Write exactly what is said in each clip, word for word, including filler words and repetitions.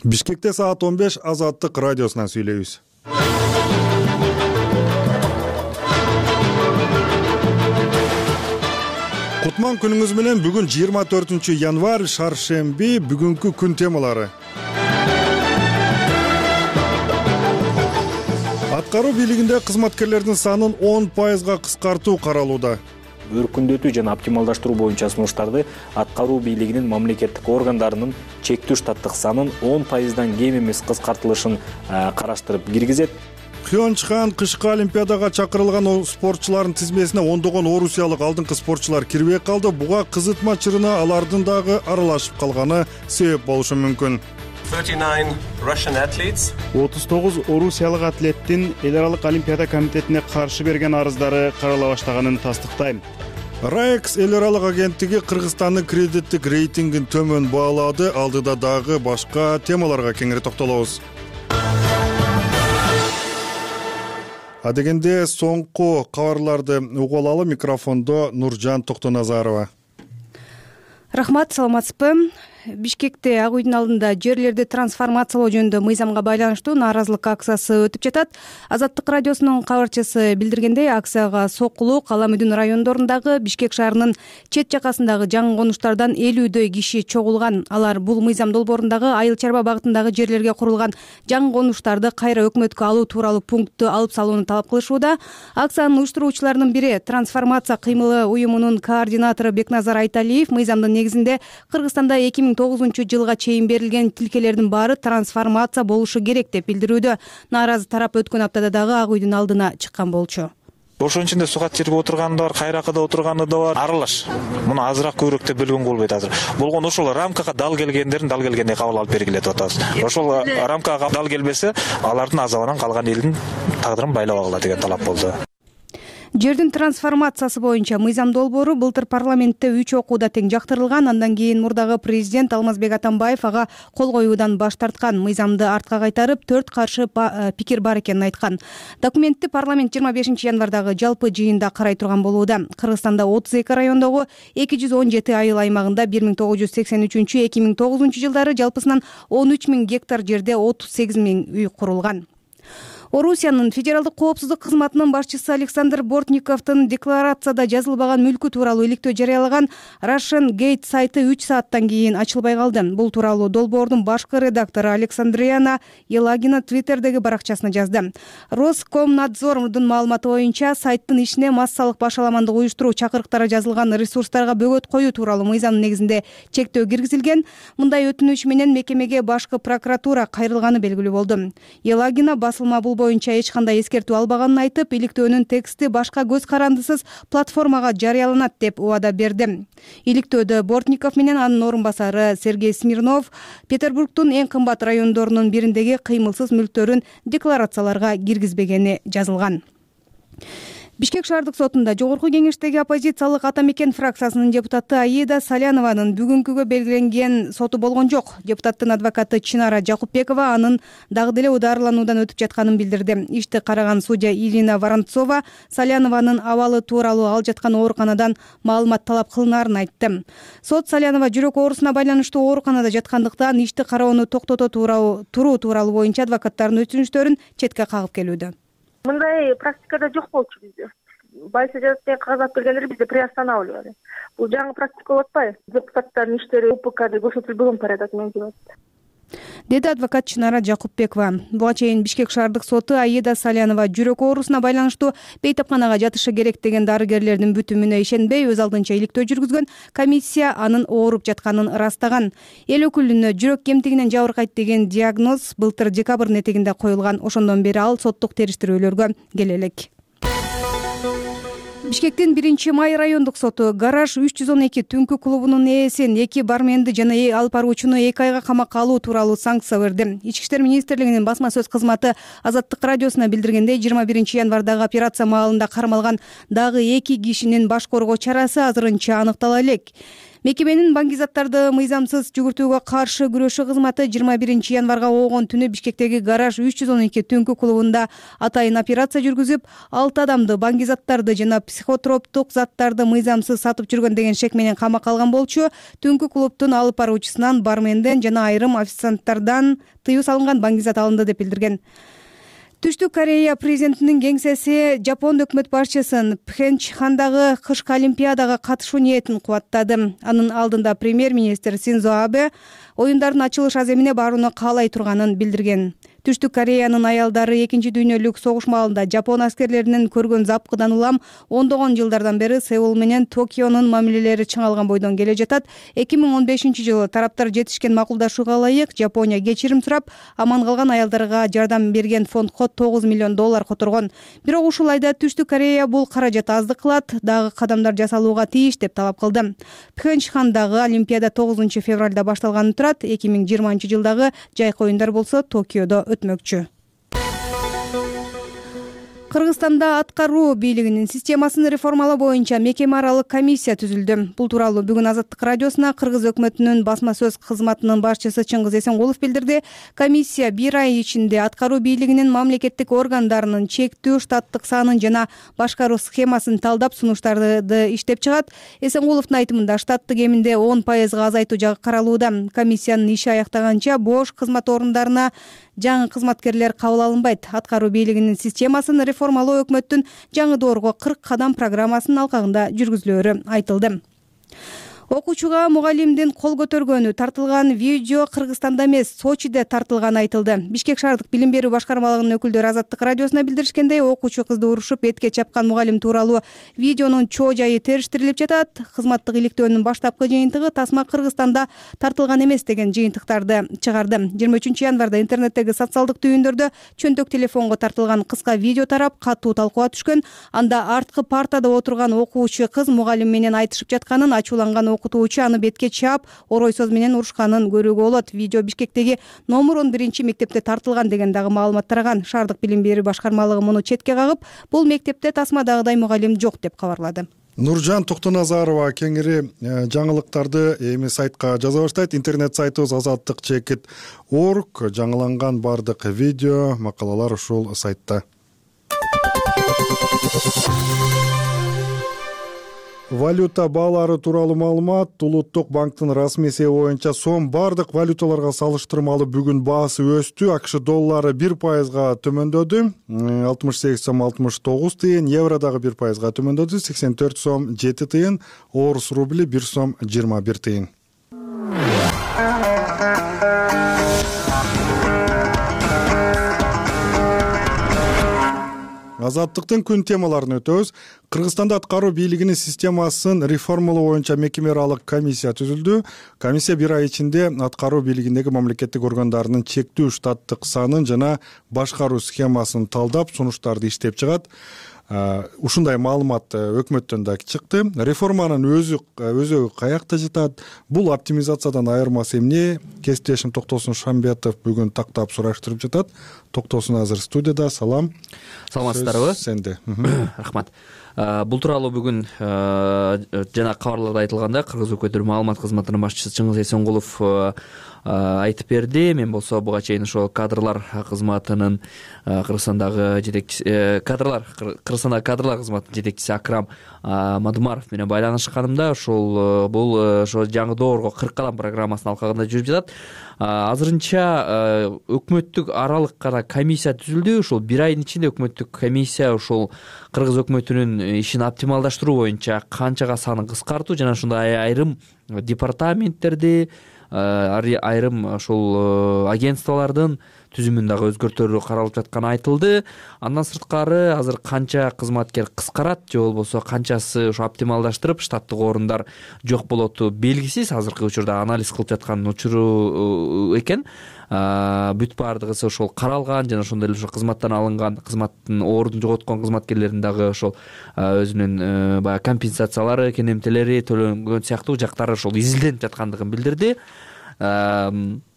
Бишкекте саат он беш Азаттык радиосунан сүйлөйбүз. Кутман күнүңүз менен. Бүгүн жыйырма төртүнчү январь, шаршемби. Бүгүнкү күн темалары. Аткаруу бийлигинде кызматкерлердин санын он пайызга кыскартуу каралууда. Өркүндөтүү жана оптималдаштыруу боюнча сунуштарды аткаруу бийлигинин мамлекеттик органдарынын чектүү штаттык санын он пайыздан кем эмес кыскартылышын караштырып киргизет. Пхенчхан кышкы олимпиадага чакырылган спортчулардын тизмесине ондогон орусиялык алдыңкы спортчулар кирбей калды. Буга кызытма чырына алардын дагы аралашып калганы себеп болушу мүмкүн. отуз тогуз орусиялык атлеттин эл аралык олимпиада комитетине каршы берген арыздары карала баштаганын тастыктайм. Раекс эл аралык агенттиги Кыргызстандын кредиттик рейтингин төмөн баалады. Алдыда дагы башка темаларга кеңири токтолобуз. Адегенде соңку кабарларды угуп алалы. Микрофондо Нуржан Токтоназарова. Рахмат, саламатсызбы? Бишкекте Ак үйдүн алдында жерлерди трансформациялоо жөнүндө мыйзамга байланыштуу нааразылык акциясы өтүп жатат. Азаттык радиосунун кабарчысы билдиргендей, акцияга Сокулу, Кала Мүдүн райондорундагы, Бишкек шаарынын чет жакасындагы жаңы конуштардан элүүдөй киши чогулган. Алар бул мыйзам долбоорундагы айыл чарба багытындагы жерлерге курулган жаңы конуштарды кайра өкмөткө алуу тууралуу пунктту алып салууну талап кылышууда. Акциянын уюштуруучуларынын бири Трансформация кыймылы уюмунун координатору Бекназар Айталиев мыйзамдын негизинде Кыргызстанда эки миң тогузунчу жылга чейин берилген тилкелердин баары трансформация болушу керек деп билдирүүдө. Нааразы тарап өткөн аптада дагы Ак үйдүн алдына чыккан болчу. Ошонун ичинде сукат жерге отурганы да бар, кайракыда отурганы да бар. Аралаш. Муну азыраак көбүрөөк деп бөлгөнгө болбойт азыр. Болгон ошол рамкага дал келгендерин дал келгендей кабыл алып бергиле деп атабыз. Ошол рамкага дал келбесе, алардын азабынан калган элдин тагдырын байлап алгыла деген талап болду. Жердин трансформациясы боюнча мыйзам долбоору былтыр парламентте үч окууда тең жактырылган. Андан кийин мурдагы президент Алмазбек Атамбаев ага кол коюудан баш тарткан. Мыйзамды артка кайтарып, төрт каршы пикир бар экенин айткан. Документти парламент жыйырма бешинчи январдагы жалпы жыйында карай турган болууда. Кыргызстанда отуз эки райондогу эки жүз он жети айыл аймагында бир миң тогуз жүз сексен үчүнчү эки миң тогузунчу жылдары жалпысынан он үч миң гектар жерде отуз сегиз миң үй курулган. Орусиянын федералдык коопсуздук кызматынын башчысы Александр Бортниковдун декларацияда жазылбаган мүлкү тууралуу иликтөө жарыялаган Russian Gate сайты үч сааттан кийин ачылбай калды. Бул тууралуу долбоордун башкы редактору Александриана Елагина Твиттердеги баракчасына жазды. Роскомнадзордун маалыматы боюнча сайттын ишине массалык башаламандык уюштуруу чакырыктары жазылган ресурстарга бөгөт коюу тууралуу мыйзамдын негизинде чектөө киргизилген. Мындай өтүнүч менен мекемеге башкы прокуратура кайрылганы белгилүү болду. Елагина басылма бул боюнча эч кандай эскертүү албаганын айтып, иликтөөнүн тексти башка көз карандысыз платформага жарыяланат деп убада берди. Иликтөөдө Бортников менен анын орун басары Сергей Смирнов Петербургдун эң кымбат райондорунун бириндеги кыймылсыз мүлктөрүн декларацияларга киргизбегени жазылган. Бишкек шаардык сотунда жогорку кеңештеги оппозициялык Ата Мекен фракциясынын депутаты Аида Салянованын бүгүнкүгө белгиленген соту болгон жок. Депутаттын адвокаты Чынара Жакупбекова анын дагы деле ударлануудан өтүп жатканын билдирди. Ишти караган судья Ирина Воронцова Салянованын абалы тууралуу ал жаткан ооруканадан маалымат талап кылынаарын айтты. Сот Салянова жүрөк оорусуна байланыштуу ооруканада жаткандыктан ишти кароону токтото туруу тууралуу боюнча адвокаттардын өтүнүчтөрүн четке кагып келүүдө. Мындай практикада жок болчу бизде. Больница жазып тең кагаз алып келгендер бизде приостанавливали. Бул жаңы практика болуп атпайбы? Депутаттардын иштери УПКда көрсөтүлбөгөн порядок менен жүрөт. Деди адвокат Чынара Жакупбекова. Буга чейин Бишкек шаардык соту Аида Салянова жүрөк оорусуна байланыштуу бейтапканага жатышы керек деген дарыгерлердин бүтүмүнө ишенбей, өз алдынча иликтөө жүргүзгөн. Комиссия анын ооруп жатканын ырастаган. Эл өкүлүнө жүрөк кемтигинен жабыркайт деген диагноз былтыр декабрдын этегинде коюлган. Ошондон бери ал соттук териштирүүлөргө келе элек. Бишкектин биринчи май райондук соту Гараж үч жүз он эки түнкү клубунун ээсин, эки барменди жана алып баруучуну эки айга камакка алуу тууралуу санкция берди. Ички иштер министрлигинин басма сөз кызматы Азаттык радиосуна билдиргендей, жыйырма биринчи январдагы операция маалында кармалган дагы эки кишинин баш коргоо чарасы азырынча аныктала элек. Мекеменин баңгизаттарды мыйзамсыз жүгүртүүгө каршы күрөшүү кызматы жыйырма биринчи январга оогон түнү Бишкектеги гараж үч жүз он эки түнкү клубунда атайын операция жүргүзүп, алты адамды баңгизаттарды жана психотроптук заттарды мыйзамсыз сатып жүргөн деген шек менен камакка алган болчу. Түнкү клубтун алып баруучусунан, барменден жана айрым официанттардан тыюу салынган баңгизат алынды деп билдирген. Түштүк Корея президентинин кеңсеси Жапон өкмөт башчысын Пхенчхандагы кышкы олимпиадага катышуу ниетин кубаттады. Анын алдында премьер-министр Синдзо Абе оюндардын ачылыш аземине барууну каалай турганын билдирген. Түштүк Кореянын аялдары экинчи дүйнөлүк согуш маалында Жапон аскерлеринин көргөн запкыдан улам ондогон жылдардан бери Сеул менен Токионун мамилелери чыңалган бойдон келе жатат. эки миң он бешинчи жылы тараптар жетишкен макулдашууга ылайык Жапония кечирим сурап, аман калган аялдарга жардам берген фондко тогуз миллион доллар которгон. Бирок ушул айда Түштүк Корея бул каражат аздык кылат, дагы кадамдар жасалууга тийиш деп талап кылды. Пхенчхандагы олимпиада тогузунчу февралда башталганы турат. эки миң жыйырманчы жылдагы жайкы оюндар болсо Токиодо өтмөкчү. Кыргызстанда аткаруу бийлигинин системасын реформалоо боюнча мекеме аралык комиссия түзүлдү. Бул тууралуу бүгүн Азаттык радиосуна Кыргыз өкмөтүнүн басма сөз кызматынын башчысы Чыңгыз Эсенгулов билдирди. Комиссия бир ай ичинде аткаруу бийлигинин мамлекеттик органдарынын чектүү штаттык санын жана башкаруу схемасын талдап сунуштарды иштеп чыгат. Эсенгуловдун айтымында штатты кеминде он пайызга азайтуу жагы каралууда. Комиссиянын иши аяктаганча бош кызмат орундарына жаңы кызматкерлер кабыл алынбайт. Аткаруу бийлигинин системасын реформалоо өкмөттүн жаңы доорго кырк кадам программасынын алкагында жүргүзүлөөрү айтылды. Окуучуга мугалимдин кол көтөргөнү тартылган видео Кыргызстанда эмес, Сочиде тартылганы айтылды. Бишкек шаардык билим берүү башкармалыгынын өкүлдөрү Азаттык радиосуна билдиришкендей, окуучу кызды урушуп, этке чапкан мугалим тууралуу видеонун чоо жайы териштирилип жатат. Кызматтык иликтөөнүн баштапкы жыйынтыгы тасма Кыргызстанда тартылган эмес деген жыйынтыктарды чыгарды. жыйырма үчүнчү январда интернеттеги социалдык түйүндөрдө чөнтөк телефонго тартылган кыска видео тарап, катуу талкууга түшкөн. Анда арткы партада отурган окуучу кыз мугалим менен айтышып жатканын, ачууланган окутуучу аны бетке чаап, орой сөз менен урушканын көрүүгө болот. Видео Бишкектеги номер он биринчи мектепте тартылган деген дагы маалымат тараган. Шаардык билим берүү башкармалыгы муну четке кагып, бул мектепте тасмадагыдай мугалим жок деп кабарлады. Нуржан Токтоназарова кеңири жаңылыктарды эми сайтка жаза баштайт. Интернет сайтыбыз азаттык чекит орг. Жаңыланган бардык видео, макалалар ушул сайтта. Валюта баалары тууралуу маалымат. Улуттук банктын расмий эсеби боюнча сом бардык валюталарга салыштырмалуу бүгүн баасы өстү. АКШ доллары бир пайызга төмөндөдү, алтымыш сегиз сом алтымыш тогуз тыйын, евро дагы бир пайызга төмөндөдү, сексен төрт сом жети тыйын, орус рубли бир сом жыйырма бир тыйын. Азаттыктын күн темаларын өтөбүз. Кыргызстанда аткаруу бийлигинин системасын реформалоо боюнча мекеме аралык комиссия түзүлдү. Комиссия бир ай ичинде аткаруу бийлигиндеги мамлекеттик органдарынын чектүү штаттык санын жана башкаруу схемасын талдап, сунуштарды иштеп чыгат. Ушундай маалымат өкмөттөн да чыкты. Реформанын өзү өзөгү каякта жатат? Бул оптимизациядан айырмасы эмне? Кесиптешим Токтосун Шамбетов бүгүн тактап сураштырып жатат. Токтосун азыр студияда. Салам. Саламатсыздарбы? Сенде. Рахмат. Бул тууралуу бүгүн жана кабарларда айтылгандай, Кыргыз өкмөттүн маалымат кызматынын башчысы Чыңгыз Эсенгулов айтып берди. Мен болсо буга чейин ошол кадрлар кызматынын Кыргызстандагы жетекчиси кадрлар Кыргызстандагы кадрлар кызматынын жетекчиси Акрам Мадумаров менен байланышканымда, ошол бул ошо жаңы доорго кырк кадам программасынын алкагында жүрүп жатат. Азырынча өкмөттүк аралык гана комиссия түзүлдү. Ошол бир айдын ичинде өкмөттүк комиссия ошол Кыргыз өкмөтүнүн ишин оптималдаштыруу боюнча канчага санын кыскартуу жана ошондой айрым департаменттерди, айрым ошол агентстволордун түзүмүн дагы өзгөртүүрү каралып жатканы айтылды. Андан сырткары азыр канча кызматкер кыскарат же болбосо канчасы ошо оптималдаштырып штаттык орундар жок болоту белгисиз. Азыркы учурда анализ кылып жаткан учуру экен. Бүт баардыгысы ошол каралган жана ошондой эле ошо кызматтан алынган, кызматтын ордун жоготкон кызматкерлердин дагы ошол өзүнүн баягы компенсациялары, кенемтелери төлөнгөн сыяктуу жактары ошол изилденип жаткандыгын билдирди.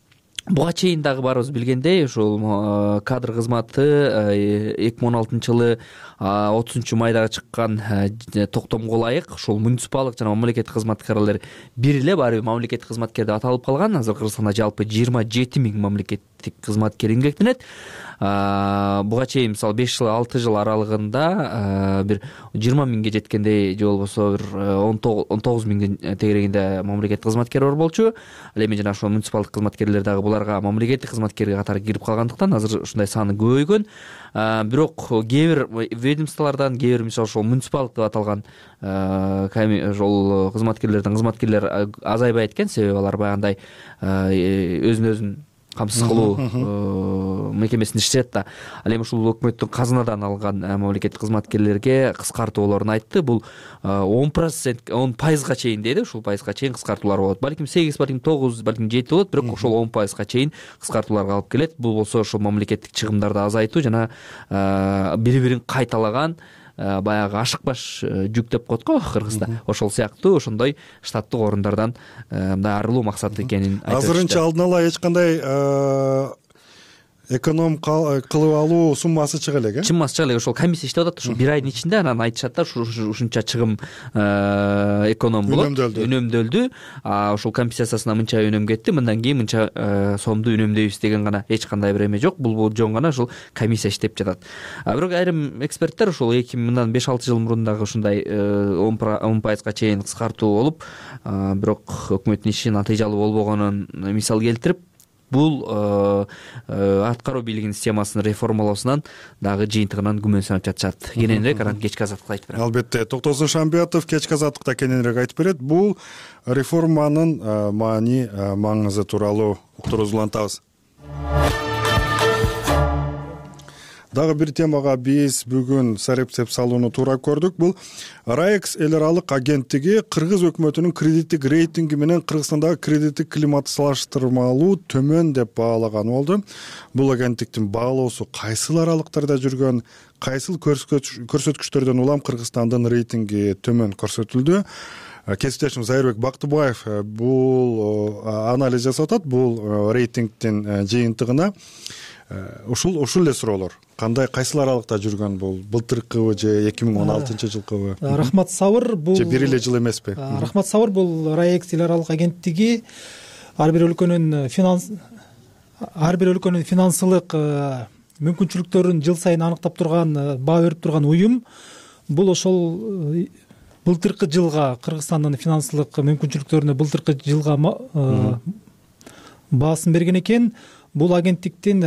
буга чейин дагы баарыбыз билгендей ушул кадр кызматы эки миң он алтынчы жылы отузунчу майда чыккан токтомго ылайык ушул муниципалдык жана мамлекеттик кызматкерлер бир эле баары бир мамлекеттик кызматкер деп аталып калган. Азыр Кыргызстанда жалпы жыйырма жети миң мамлекеттик кызматкер эмгектенет. Буга чейин мисалы беш жыл алты жыл аралыгында бир жыйырма миңге жеткендей же болбосо бир он тогуз миңдин тегерегинде мамлекеттик кызматкер бар болчу. Ал эми жана ошол муниципалдык кызматкерлер дагы буларга мамлекеттик кызматкер катары кирип калгандыктан азыр ушундай саны көбөйгөн. Бирок кээ бир ведомстволордон, кээ бир мисалы ошол муниципалдык деп аталган ошол кызматкерлердин кызматкерлер азайбайт экен. Себеби алар баягындай өзүн өзүн камсыз кылуу мекемесинде иштешет да. Ал эми ушул өкмөттүн казынадан алган мамлекеттик кызматкерлерге кыскартууларын айтты. Бул он процент он пайызга чейин деди. Ушул пайызга чейин кыскартуулар болот. Балким сегиз, балким тогуз, балким жети болот, бирок ошол он пайызга чейин кыскартууларга алып келет. Бул болсо ошол мамлекеттик чыгымдарды азайтуу жана бири-бирин кайталаган баягы ашыкпаш жүк деп коет го Кыргызда. Ошол сыяктуу ошондой штаттык орундардан мындай арылуу максаты экенин айтып өтүштү. Азырынча алдын ала эч кандай эконом кылып алуу суммасы чыга элек э? Чыммасы чыга элек. Ошол комиссия иштеп атат. Ушул бир айдын ичинде анан айтышат да ушунча чыгым эконом болот, үнөмдөлдү. А ошол компенсациясына мынча үнөм кетти, мындан кийин мынча сомду үнөмдөйбүз деген гана эч кандай бир эме жок. Бул жөн гана ушул комиссия иштеп жатат. А бирок айрым эксперттер ушул эки мындан беш алты жыл мурун дагы ушундай он пайызга чейин кыскартуу болуп, бирок өкмөттүн иши натыйжалуу болбогонун мисал келтирип, бул аткаруу бийлигинин системасын реформалоосунан дагы жыйынтыгынан күмөн санап жатышат. Кененирээк анан кечки азаттыкта айтып берет. Албетте, Токтосун Шамбиятов кечки азаттыкта кененирээк айтып берет. Бул реформанын маани маңызы тууралуу уктуруубузду улантабыз. Дагы бир темага биз бүгүн сарепсеп салууну туура көрдүк. Бул РАЭКС эл аралык агенттиги Кыргыз өкмөтүнүн кредиттик рейтинги менен Кыргызстандагы кредиттик климатты салыштырмалуу төмөн деп баалаган болду. Бул агенттиктин баалоосу кайсыл аралыктарда жүргөн, кайсыл көрсөткүчтөрдөн улам Кыргызстандын рейтинги төмөн көрсөтүлдү? Кесиптешим Зайырбек Бактыбаев бул анализ жасап атат. Бул рейтингдин жыйынтыгына ушул ушул эле суроолор. Кандай, кайсыл аралыкта жүргөн бул? Былтыркыбы же эки миң он алтынчы жылкыбы? Рахмат Сабыр, бул же бир эле жыл эмеспи? Рахмат Сабыр, бул РАЭКС эл аралык агенттиги ар бир өлкөнүн финанс ар бир өлкөнүн финансылык мүмкүнчүлүктөрүн жыл сайын аныктап турган, баа берип турган уюм. Бул ошол былтыркы жылга Кыргызстандын финансылык мүмкүнчүлүктөрүнө былтыркы жылга баасын берген экен. Бул агенттиктин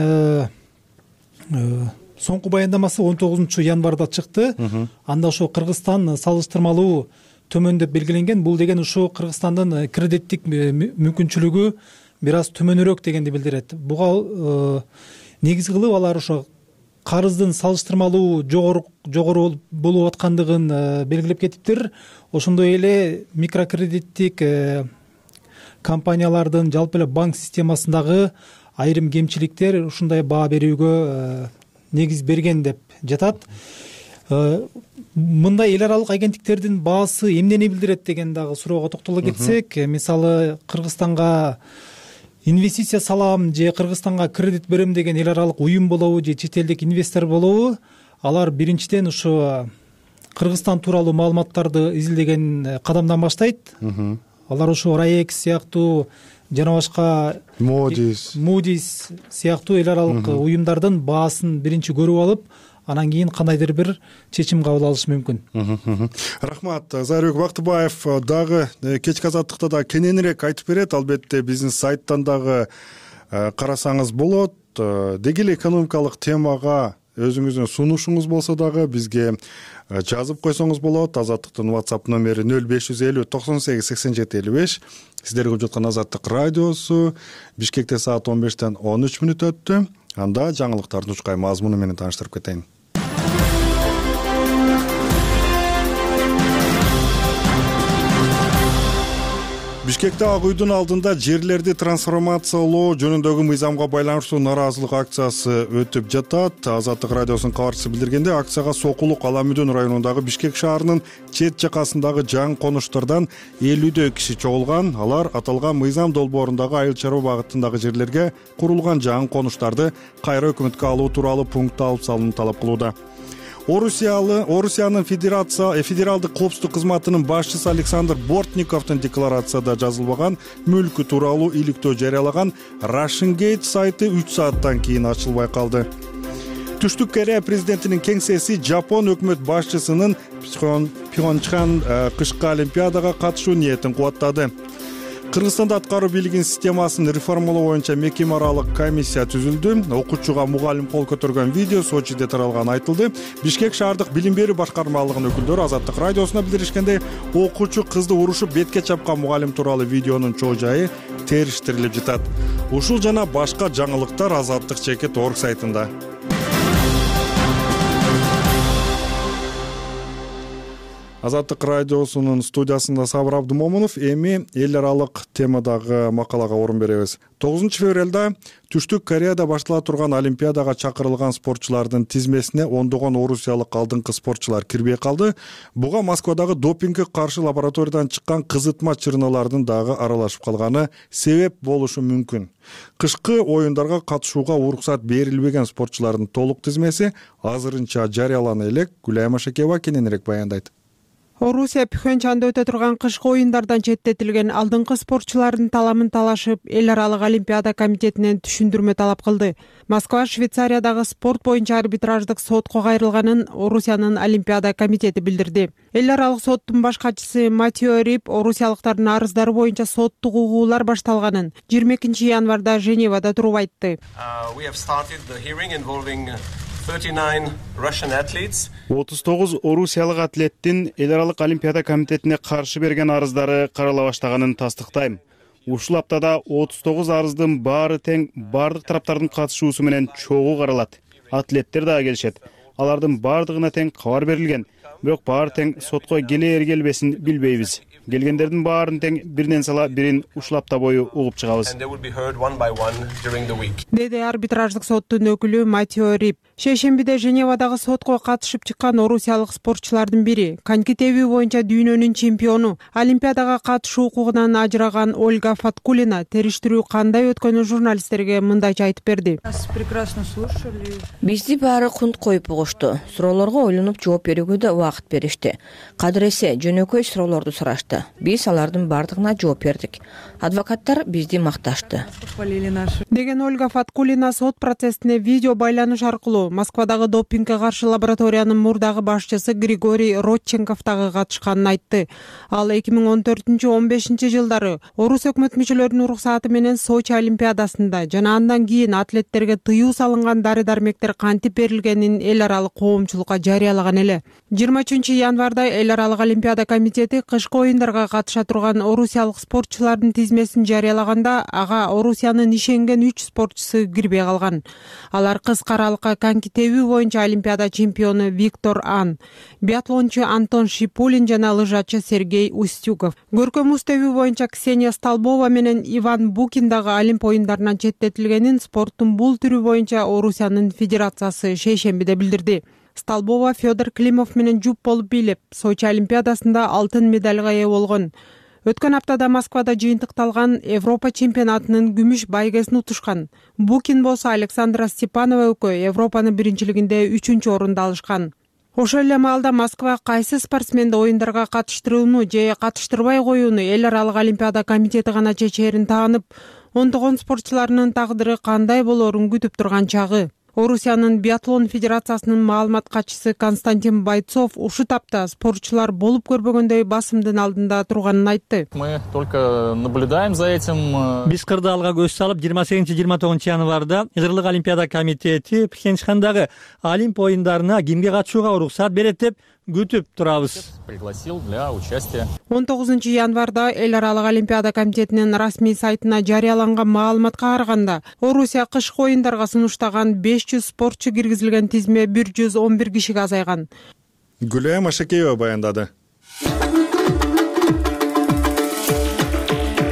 соңку баяндамасы он тогузунчу январда чыкты. Анда ошо Кыргызстан салыштырмалуу төмөн деп белгиленген. Бул деген ошо Кыргызстандын кредиттик мүмкүнчүлүгү бир аз төмөнүрөөк дегенди билдирет. Буга негиз кылып алар ошо карыздын салыштырмалуу жогору жогору болуп аткандыгын белгилеп кетиптир. Ошондой эле микрокредиттик компаниялардын жалпы эле банк системасындагы айрым кемчиликтер ушундай баа берүүгө негиз берген деп жатат. Мындай эл аралык агенттиктердин баасы эмнени билдирет деген дагы суроого токтоло кетсек, мисалы Кыргызстанга инвестиция салам же Кыргызстанга кредит берем деген эл аралык уюм болобу же чет элдик инвестор болобу, алар биринчиден ушу Кыргызстан тууралуу маалыматтарды изилдеген кадамдан баштайт. Алар ушу РАЭКС сыяктуу жана башка Moody's Moody's сыяктуу эл аралык уюмдардын баасын биринчи көрүп алып, анан кийин кандайдыр бир чечим кабыл алышы мүмкүн. Рахмат. Зайырбек Бактыбаев дагы кечки азаттыкта да кененирээк айтып берет. Албетте биздин сайттан дагы карасаңыз болот. Деги эле экономикалык темага өзүңүздүн сунушуңуз болсо дагы бизге жазып койсоңуз болот. Азаттыктын WhatsApp номери нөл беш жүз элүү токсон сегиз сексен жети элүү беш. Сиздер көрүп жаткан Азаттык радиосу. Бишкекте саат он бештен он үч мүнөт өттү. Анда жаңылыктардын учкай мазмуну менен тааныштырып кетейин. Бишкекте Ак үйдүн алдында жерлерди трансформациялоо жөнүндөгү мыйзамга байланыштуу нааразылык акциясы өтүп жатат. Азаттык радиосунун кабарчысы билдиргендей, акцияга Сокулук Аламүдүн районундагы Бишкек шаарынын чет жакасындагы жаңы конуштардан элүүдөй киши чогулган. Алар аталган мыйзам долбоорундагы айыл чарба багытындагы жерлерге курулган жаңы конуштарды кайра өкмөткө алуу тууралуу пункт алып салууну талап кылууда. Орусиянын федерация федералдык коопсуздук кызматынын башчысы Александр Бортниковдун декларацияда жазылбаган мүлкү тууралуу иликтөө жарыялаган Russian Gate сайты үч сааттан кийин ачылбай калды. Түштүк Корея президентинин кеңсеси Жапон өкмөт башчысынын Пхенчхан кышкы олимпиадага катышуу ниетин кубаттады. Кыргызстанда аткаруу бийлигинин системасын реформалоо боюнча мекеме аралык комиссия түзүлдү. Окуучуга мугалим кол көтөргөн видео Сочиде таралганы айтылды. Бишкек шаардык билим берүү башкармалыгынын өкүлдөрү Азаттык радиосуна билдиришкендей, окуучу кызды урушуп бетке чапкан мугалим тууралуу видеонун чоо жайы териштирилип жатат. Ушул жана башка жаңылыктар Азаттык чекит орг сайтында. Азаттык радиосунун студиясында Сабыр Абдумомунов. Эми эл аралык темадагы макалага орун беребиз. тогузунчу февралда Түштүк Кореяда баштала турган олимпиадага чакырылган спортчулардын тизмесине ондогон орусиялык алдыңкы спортчулар кирбей калды. Буга Москвадагы допингге каршы лабораториядан чыккан кызытма чырыналардын дагы аралашып калганы себеп болушу мүмкүн. Кышкы оюндарга катышууга уруксат берилбеген спортчулардын толук тизмеси азырынча жарыялана элек. Гүлай Машакеева кененирээк баяндайт. Орусия Пхенчханда өтө турган кышкы оюндардан четтетилген алдыңкы спортчулардын таламын талашып, эл аралык олимпиада комитетинен түшүндүрмө талап кылды. Москва Швейцариядагы спорт боюнча арбитраждык сотко кайрылганын Орусиянын олимпиада комитети билдирди. Эл аралык соттун баш катчысы Матио Рип орусиялыктардын арыздары боюнча соттук угуулар башталганын жыйырма экинчи январда Женевада туруп айтты. отуз тогуз орусиялык атлеттин эл аралык олимпиада комитетине каршы берген арыздары карала баштаганын тастыктайм. Ушул аптада отуз тогуз арыздын баары тең бардык тараптардын катышуусу менен чогуу каралат. Атлеттер дагы келишет. Алардын бардыгына тең кабар берилген, бирок баары тең сотко келер келбесин билбейбиз. Келгендердин баарын тең биринен сала бирин ушул апта бою угуп чыгабыз. Деди арбитраждык соттун өкүлү Матио Рип. Шейшембиде Женевадагы сотко катышып чыккан орусиялык спортчулардын бири, коньки тебүү боюнча дүйнөнүн чемпиону, олимпиадага катышуу укугунан ажыраган Ольга Фаткулина териштирүү кандай өткөнү журналисттерге мындайча айтып берди. Бизди баары кунт коюп угушту. Суроолорго ойлонуп жооп берүүгө да убакыт беришти. Кадыр эсе жөнөкөй суроолорду сурашты. Биз алардын бардыгына жооп бердик. Адвокаттар бизди макташты. Деген Ольга Фаткулина сот процессине видео байланыш аркылуу Москвадагы допингге каршы лабораториянын мурдагы башчысы Григорий Родченков дагы катышканын айтты. Ал эки миң он төртүнчү он бешинчи жылдары орус өкмөт мүчөлөрүнүн уруксаты менен Сочи олимпиадасында жана андан кийин атлеттерге тыюу салынган дары-дармектер кантип берилгенин эл аралык коомчулукка жарыялаган эле. жыйырма үчүнчү январда эл аралык олимпиада комитети кышкы оюндарга катыша турган орусиялык спортчулардын тизмесин жарыялаганда ага Орусиянын ишенген үч спортчусу кирбей калган. Алар кыска аралыкка коньки тебүү боюнча олимпиада чемпиону Виктор Ан, биатлончу Антон Шипулин жана лыжачы Сергей Устюгов. Көркөм муз тебүү боюнча Ксения Столбова менен Иван Букин дагы олимп оюндарынан четтетилгенин спорттун бул түрү боюнча Орусиянын федерациясы шейшембиде билдирди. Столбова Федор Климов менен жуп болуп бийлеп, Сочи олимпиадасында алтын медальга ээ болгон. Өткөн аптада Москвада жыйынтыкталган Европа чемпионатынын күмүш байгесин утушкан. Букин болсо Александра Степанова экөө Европанын биринчилигинде үчүнчү орунду алышкан. Ошол эле маалда Москва кайсы спортсменди оюндарга катыштырууну же катыштырбай коюуну эл аралык олимпиада комитети гана чечээрин таанып, ондогон спортчуларынын тагдыры кандай болорун күтүп турган чагы. Орусиянын биатлон федерациясынын маалымат катчысы Константин Бойцов ушул тапта спортчулар болуп көрбөгөндөй басымдын алдында турганын айтты. Мы только наблюдаем за этим. Биз кырдаалга көз салып, жыйырма сегизинчи жыйырма тогузунчу январда Кыргыз олимпиада комитети Пхенчхандагы олимп оюндарына кимге катышууга уруксат берет деп күтүп турабыз. Пригласил для участия. он тогузунчу январда эл аралык олимпиада комитетинин расмий сайтына жарыяланган маалыматка караганда, Орусия кышкы оюндарга сунуштаган беш жүз спортчу киргизилген тизме бир жүз он бир кишиге азайган. Гүлай Машакеева баяндады.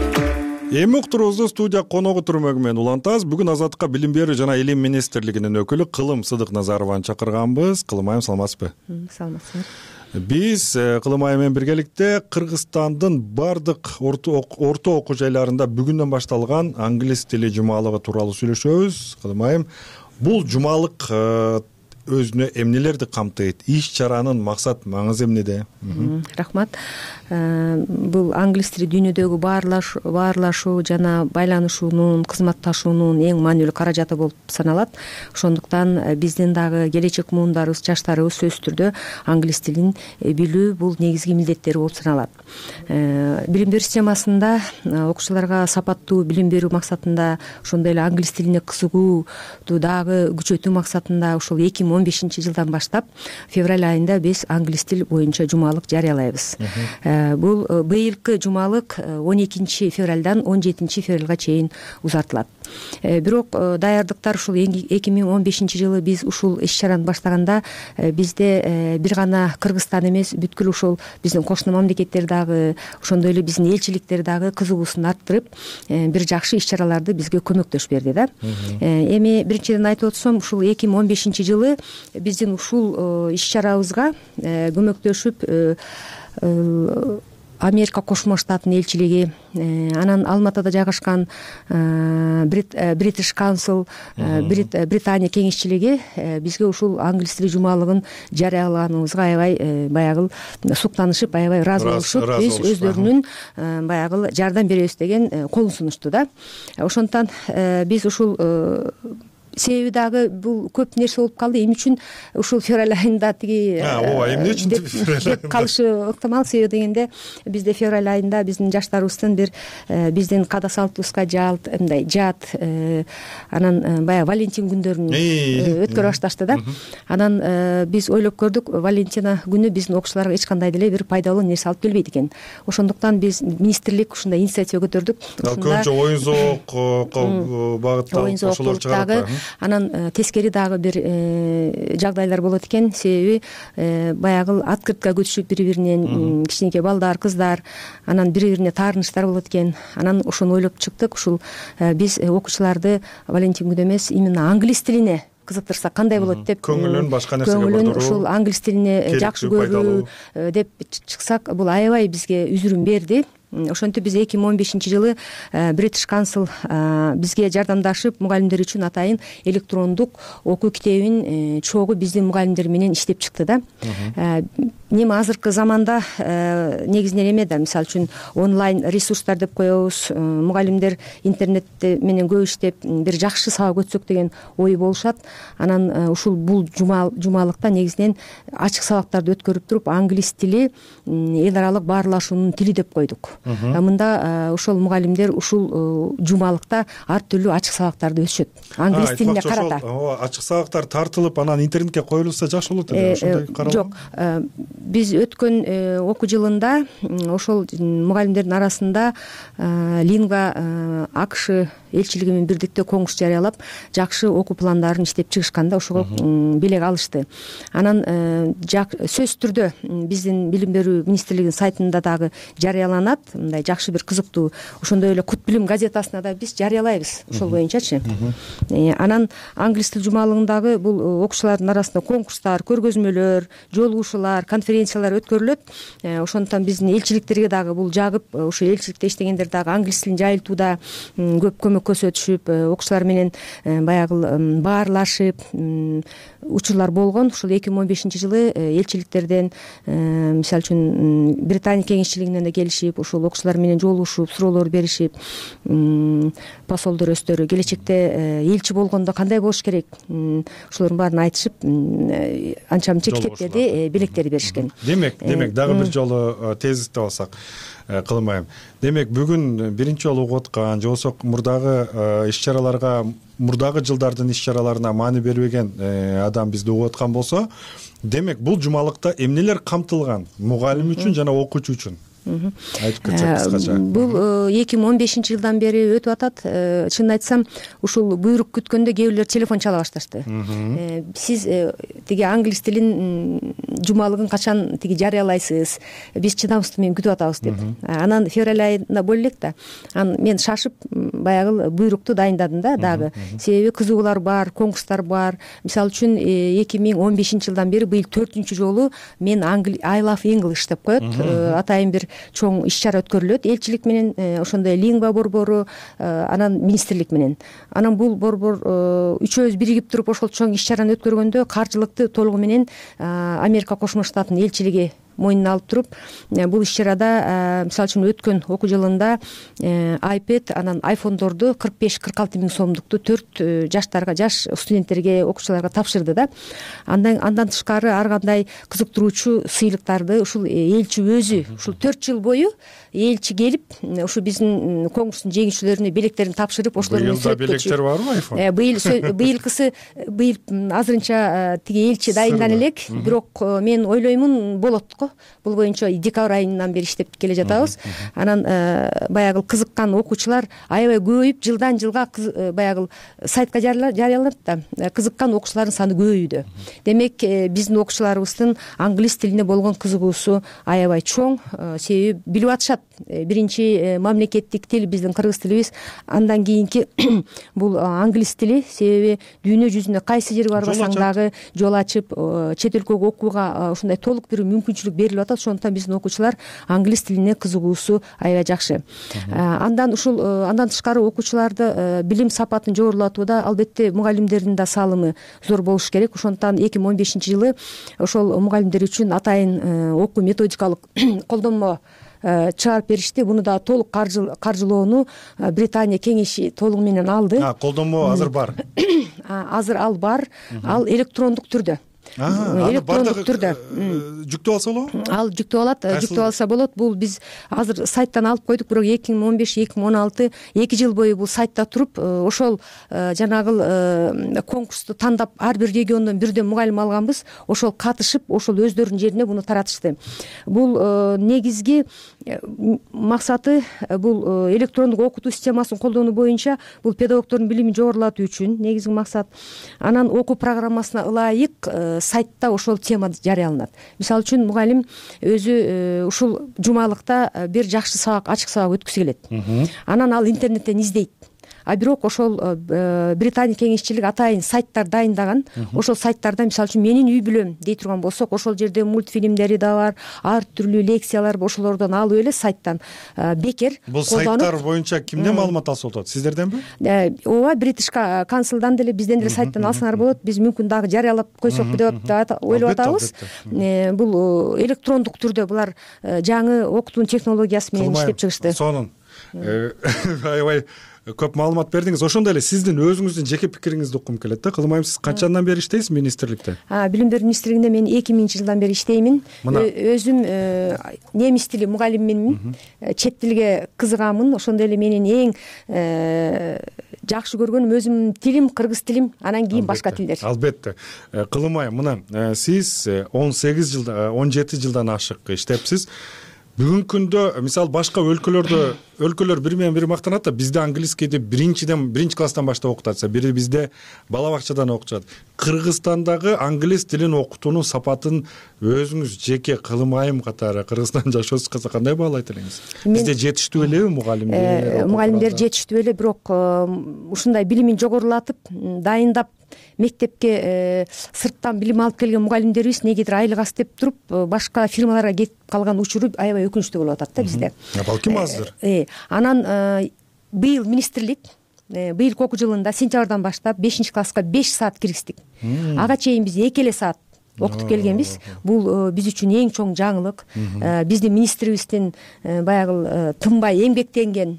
эми уктуруубузду студия коногу турмөгү менен улантабыз. Бүгүн Азаттыкка билим берүү жана илим министрлигинин өкүлү Кылым Сыдыкназарованы чакырганбыз. Кылым айым, саламатсызбы? Саламатсыздар. Биз Кылым айым менен биргеликте Кыргызстандын бардык орто окуу жайларында бүгүндөн башталган англис тили жумалыгы тууралуу сүйлөшөбүз. Кылым айым, бул жумалык өзүнө эмнелерди камтыйт? Иш чаранын максат маңызы эмнеде? Рахмат. Бул англис тили дүйнөдөгү баарлашуу жана байланышуунун, кызматташуунун эң маанилүү каражаты болуп саналат. Ошондуктан биздин дагы келечек муундарыбыз, жаштарыбыз сөзсүз түрдө англис тилин билүү бул негизги милдеттери болуп саналат. Билим берүү системасында окуучуларга сапаттуу билим берүү максатында, ошондой эле англис тилине кызыгууду дагы күчөтүү максатында ушул эки миң он бешинчи жылдан баштап февраль айында биз англис тил боюнча жумалык жарыялайбыз. Бул быйылкы жумалык он экинчи февралдан он жетинчи февралга чейин узартылат. Бирок даярдыктар ушул эки миң он бешинчи жылы биз ушул иш чараны баштаганда бизде бир гана Кыргызстан эмес, бүткүл ушул биздин кошуна мамлекеттер дагы, ошондой эле биздин элчиликтер дагы кызыгуусун арттырып, бир жакшы иш чараларды бизге көмөктөшүп берди да. Эми биринчиден айтып отсом, ушул эки миң он бешинчи жылы биздин ушул иш чарабызга көмөктөшүп Америка Кошмо Штатынын элчилиги, анан Алматыда жайгашкан British Council, Британия кеңешчилиги бизге ушул англис тили жумалыгын жарыялаганыбызга аябай баягы суктанышып, аябай ыраазы болушуп, биз өздөрүнүн баягы жардам беребиз деген колун сунушту да. Ошондуктан биз ушул себеби дагы бул көп нерсе болуп калды. Эмне үчүн ушул февраль айында тиги ооба эмне үчүн деп калышы ыктымал. Себеби дегенде бизде февраль айында биздин жаштарыбыздын бир биздин када салтыбызга жалт мындай жат, анан баягы Валентин күндөрүн өткөрө башташты да. Анан биз ойлоп көрдүк, Валентина күнү биздин окуучуларга эч кандай деле бир пайдалуу нерсе алып келбейт экен. Ошондуктан биз министрлик ушундай инициатива көтөрдүк. Көбүнчө оюн зоок багытталып ошолор чыгарат. Анан тескери дагы бир жагдайлар болот экен. Себеби баягы открытка көтүшүп бири-биринен кичинекей балдар, кыздар, анан бири-бирине таарынычтар болот экен. Анан ошону ойлоп чыктык. Ушул биз окуучуларды Валентин күнү эмес, именно англис тилине кызыктырсак кандай болот деп, көңүлүн башка нерсеге бурдуруу, көңүлүн ушул англис тилине жакшы көрүү деп чыксак, бул аябай бизге үзүрүн берди. Ошентип биз эки миң он бешинчи жылы British Council бизге жардамдашып, мугалимдер үчүн атайын электрондук окуу китебин чогуу биздин мугалимдер менен иштеп чыкты да. Неме азыркы заманда негизинен эме да, мисалы үчүн онлайн ресурстар деп коебуз, мугалимдер интернет менен көп иштеп бир жакшы сабак өтсөк деген ой болушат. Анан ушул бул жумалыкта негизинен ачык сабактарды өткөрүп туруп, англис тили эл аралык баарлашуунун тили деп койдук. Мында ошол мугалимдер ушул жумалыкта ар түрдүү ачык сабактарды өтүшөт. Англис тилине карата. Ачык сабактар тартылып, анан интернетке коюлса жакшы болот эле, ошондой каралган. Жок. Биз өткөн окуу жылында ошол мугалимдердин арасында Лингва АКШ элчилиги менен бирдикте конкурс жарыялап, жакшы окуу пландарын иштеп чыгышканда ошого белек алышты. Анан сөзсүз түрдө биздин билим берүү министрлигинин сайтында дагы жарыяланат. Мындай жакшы бир кызыктуу, ошондой эле Кут билим газетасына да биз жарыялайбыз ошол боюнчачы. Анан англис тил жумалыгындагы бул окуучулардын арасында конкурстар, көргөзмөлөр, жолугушуулар, конференциялар өткөрүлөт. Ошондуктан биздин элчиликтерге дагы бул жагып, ошо элчиликте иштегендер дагы англис тилин жайылтууда көп көмөк көрсөтүшүп, окуучулар менен баягы баарлашып учурлар болгон. Ушул эки миң он бешинчи жылы элчиликтерден, мисалы үчүн Британия кеңешчилигинен да келишип, ушул окуучулар менен жолугушуп, суроолор беришип, посолдор өздөрү келечекте элчи болгондо кандай болуш керек, ошолордун баарын айтышып, анча мынча китептерди, белектерди беришкен. Демек, демек дагы бир жолу тезисте алсак, Кылым айым, демек бүгүн биринчи жолу угуп аткан же болбосо мурдагы иш чараларга, мурдагы жылдардын иш чараларына маани бербеген адам бизди угуп аткан болсо, демек бул жумалыкта эмнелер камтылган мугалим үчүн жана окуучу үчүн? Айтып кетсек кыскача. Бул эки миң он бешинчи жылдан бери өтүп атат. Чынын айтсам, ушул буйрук күткөндө кээ бирлер телефон чала башташты. Сиз тиги англис тилин жумалыгын качан тиги жарыялайсыз, биз чыдамсыздык менен күтүп атабыз деп. Анан февраль айында боло элек да, анан мен шашып баягы буйрукту дайындадым да дагы. Себеби кызыгуулар бар, конкурстар бар. Мисалы үчүн эки миң он бешинчи жылдан бери быйыл төртүнчү жолу мен I love English деп коет. Атайын бир чоң иш чара өткөрүлөт элчилик менен, ошондой лингва борбору, анан министрлик менен. Анан бул борбор үчөөбүз биригип туруп ошол чоң иш чараны өткөргөндө каржылыкты толугу менен Америка Кошмо Штатынын элчилиги мойнуна алып туруп, бул иш чарада мисалы үчүн өткөн окуу жылында iPad анан айфондорду кырк беш кырк алты миң сомдукту төрт жаштарга, жаш студенттерге, окуучуларга тапшырды да. Андан андан тышкары ар кандай кызыктыруучу сыйлыктарды ушул элчи өзү ушул төрт жыл бою элчи келип, ушу биздин конкурстун жеңүүчүлөрүнө белектерин тапшырып, ошолор быйыл да белектер барбы айфон? Быйыл быйылкысы быйыл азырынча тиги элчи дайындан элек, бирок мен ойлоймун болот. Бул боюнча декабрь айынан бери иштеп келе жатабыз. Анан баягы кызыккан окуучулар аябай көбөйүп, жылдан жылга баягы сайтка жарыяланат да. Кызыккан окуучулардын саны көбөйдү. Демек, биздин окуучуларыбыздын англис тилине болгон кызыгуусу аябай чоң. Себеби билип атышат, биринчи мамлекеттик тил биздин кыргыз тилибиз, андан кийинки бул англис тили. Себеби дүйнө жүзүнө кайсы жерге барбасаң дагы жол ачып, чет өлкөгө окууга ушундай толук бир мүмкүнчүлүк берилип атат. Ошондуктан биздин окуучулар англис тилине кызыгуусу аябай жакшы. Андан ушул андан тышкары окуучуларды билим сапатын жогорулатууда албетте мугалимдердин да салымы зор болуш керек. Ошондуктан эки миң он бешинчи жылы ошол мугалимдер үчүн атайын окуу методикалык колдонмо чыгарып беришти. Буну да толук каржылоону Британия кеңеши толугу менен алды. Колдонмо азыр бар. Азыр ал бар. Ал электрондук түрдө. Электрондук түрдө жүктөп алса болобу? Ал жүктөп алат, жүктөп алса болот. Бул биз азыр сайттан алып койдук, бирок эки миң он беш эки миң он алты эки жыл бою бул сайтта туруп, ошол жанагы конкурсту тандап ар бир региондон бирден мугалим алганбыз. Ошол катышып, ошол өздөрүнүн жерине буну таратышты. Бул негизги максаты бул электрондук окутуу системасын колдонуу боюнча бул педагогдордун билимин жогорулатуу үчүн негизги максат. Анан окуу программасына ылайык сайтта ошол тема жарыяланат. Мисалы үчүн мугалим өзү ушул жумалыкта бир жакшы сабак, ачык сабак өткүзү келет. Анан ал интернеттен издейт. А бирок ошол Британия кеңешчилиги атайын сайттар дайындаган. Ошол сайттарда мисалы үчүн менин үй бүлөм дей турган болсок, ошол жерде мультфильмдери да бар, ар түрлүү лекциялар бар. Ошолордон алып эле сайттан бекер колдонуп. Бул сайттар боюнча кимден маалымат алса болот? Сиздерденби? Ооба, British Council'дан деле, бизден деле сайттан алсаңар болот. Биз мүмкүн дагы жарыялап койсок деп ойлоп атабыз. Бул электрондук түрдө булар жаңы окутуунун технологиясы менен иштеп чыгышты. Сонун аябай көп маалымат бердиңиз. Ошондой эле сиздин өзүңүздүн жеке пикириңизди уккум келет да. Кылмайм, сиз канчадан бери иштейсиз министрликте? Билим берүү министрлигинде мен эки миңинчи жылдан бери иштеймин. Өзүм немис тили мугалимимин, чет тилге кызыгамын. Ошондой эле менин эң жакшы көргөнүм өзүмдүн тилим, кыргыз тилим, анан кийин башка тилдер. Албетте. Кылмайм, мына сиз он сегиз жылдан, он жети жылдан ашык иштепсиз. Бүгүнкү күндө мисалы башка өлкөлөрдө өлкөлөр бири менен бири мактанат да, бизде англискийди биринчиден биринчи класстан баштап окутат, бири бизде бала бакчадан окутат. Кыргызстандагы англис тилин окутуунун сапатын өзүңүз жеке Кылмайым катары Кыргызстан жашоосуз кандай баалайт элеңиз? Бизде жетиштүү элеби мугалимдер? Мугалимдер жетиштүү эле, бирок ушундай билимин жогорулатып, дайындап мектепке сырттан билим алып келген мугалимдерибиз негедир айлык аз деп туруп башка фирмаларга кетип калган учуру аябай өкүнүчтүү болуп атат да бизде. Балким аздыр. Анан быйыл министрлик быйылкы окуу жылында сентябрдан баштап бешинчи класска беш саат киргиздик. Ага чейин биз эки эле саат окутуп келгенбиз. Бул биз үчүн эң чоң жаңылык. Биздин министрибиздин баягы тынбай эмгектенген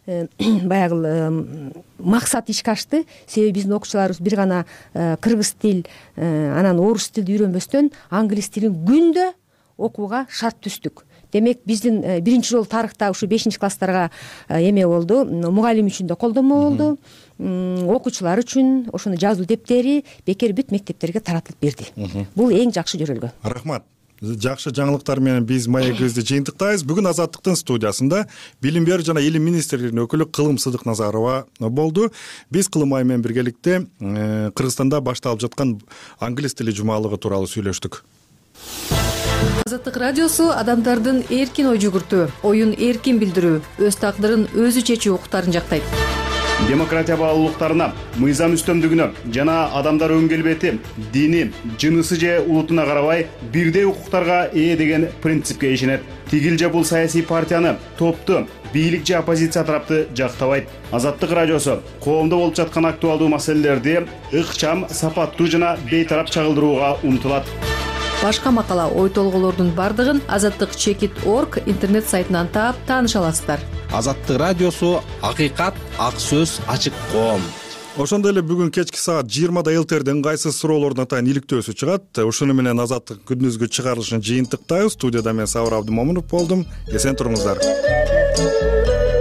баягы максат ишке ашты. Себеби биздин окуучуларыбыз бир гана кыргыз тил, анан орус тилди үйрөнбөстөн англис тилин күндө окууга шарт түздүк. Демек, биздин биринчи жолу тарыхта ушу бешинчи класстарга эме болду, мугалим үчүн да колдонмо болду, окуучулар үчүн ошону жазуу дептери бекер бүт мектептерге таратылып берди. Бул эң жакшы жөрөлгө. Рахмат. Жакшы жаңылыктар менен биз маегибизди жыйынтыктайбыз. Бүгүн Азаттыктын студиясында билим берүү жана илим министрлигинин өкүлү Кылым Сыдыкназарова болду. Биз Кылымай менен биргеликте Кыргызстанда башталып жаткан англис тили жумалыгы тууралуу сүйлөштүк. Азаттык радиосу адамдардын эркин ой жүгүртүү, оюн эркин билдирүү, өз тагдырын өзү чечүү укуктарын жактайт. Демократия баалуулуктарына, мыйзам үстөмдүгүнө жана адамдар өң келбети, дини, жынысы же улутуна карабай бирдей укуктарга ээ деген принципке ишенет. Тигил же бул саясий партияны, топту, бийлик же оппозиция тарапты жактабайт. Азаттык радиосу коомдо болуп жаткан актуалдуу маселелерди ыкчам, сапаттуу жана бейтарап чагылдырууга умтулат. Башка макала, ой толголордун бардыгын азаттык чекит орг интернет сайтынан таап тааныша аласыздар. Азаттык радиосу акыйкат, ак сөз, ачык коом. Ошондой эле бүгүн кечки саат жыйырмада элтерде ыңгайсыз суроолордун атайын иликтөөсү чыгат. Ушуну менен азаттык күнүнүзгү чыгарылышын жыйынтыктайбыз. Студияда мен Сабыр Абдымомунов болдум. Эсен туруңуздар.